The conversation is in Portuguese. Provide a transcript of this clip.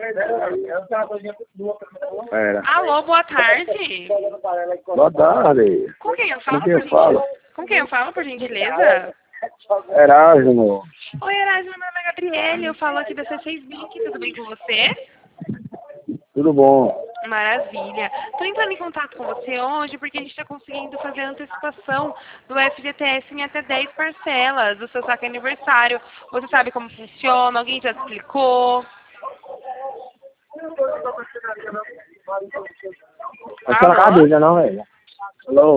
Era. Alô, boa tarde. Boa tarde. Com quem eu falo, Com quem eu por falo? gentileza? Com quem eu falo, por gentileza? Erasmo. Oi, Erasmo, meu nome é Gabriele, eu falo aqui da C6 Bank, tudo bem com você? Tudo bom? Maravilha. Estou entrando em contato com você hoje porque a gente está conseguindo fazer a antecipação do FGTS em até 10 parcelas do seu saque aniversário. Você sabe como funciona? Alguém já te explicou? Acho que ela Alô? cabeça, não, velho. Alô?